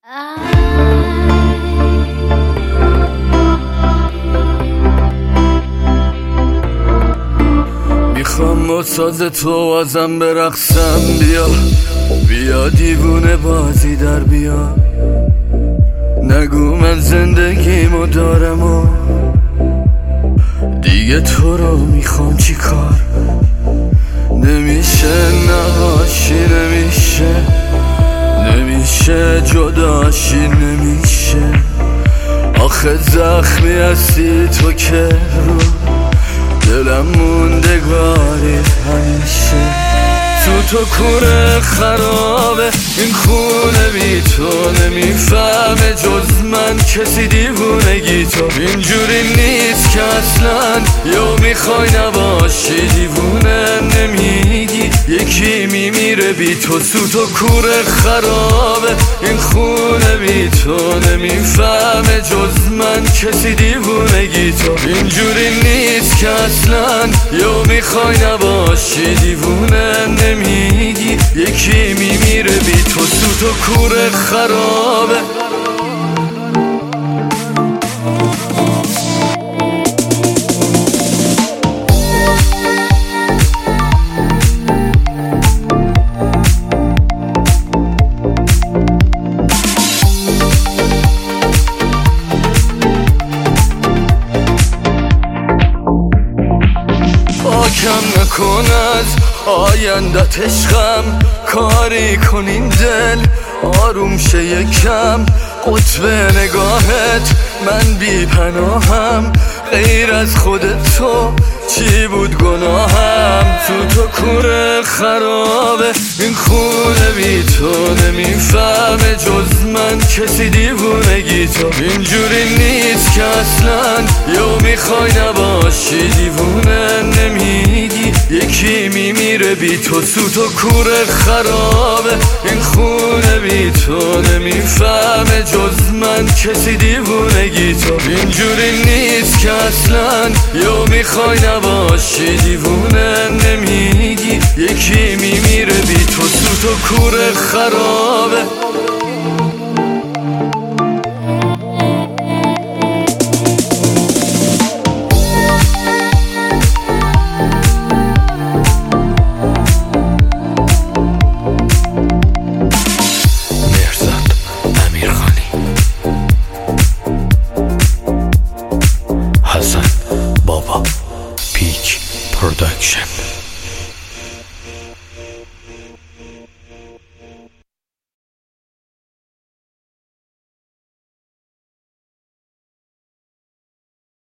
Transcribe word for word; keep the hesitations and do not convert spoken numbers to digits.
میخوام با ساز تو ازم برقصم، بیا بیا دیوونه بازی در بیا. نگو من زندگیمو دارم و دیگه تو رو میخوام چی کار. نمیشه نهاشی، نمیشه نمیشه جداشی، نمیشه. آخه زخمی هستی تو که رو دلم موندگاری همیشه. تو تو کوره خرابه این خونه بی تو، نمیفهمه جز من کسی دیوونگی تو. اینجوری نیست که اصلا یا میخوای نباشی دیوونه نمیگی یکی میمیره بی تو. تو تو کوره خرابه این خونه بی تو، نمیفهمه جز من کسی دیوونگی تو. اینجوری نیست که اصلا یا میخوای نباشی دیوونه نمیگی یکی میمیره بی تو. تو تو کوره خرابه. پاکم نکن از آیندت عشقم، کاری کن این دل آروم شه یکم. قطب نگاهت من بی پناهم، غیر از خودت تو چی بود گناهم. تو تو کوره خرابه این خونه بی تو، نمیفهمه جز من کسی دیوونگی تو. اینجوری نیست که اصلا یا میخوای نباشی دیوونه نمیگی یکی میمیره بی تو. تو تو کوره خرابه این خونه بی تو، نمیفهمه جز من کسی دیوونگی تو. اینجوری نیست که اصلا یا میخوای نباشی دیوونه نمیگی یکی میمیره بی تو. تو تو کوره خرابه.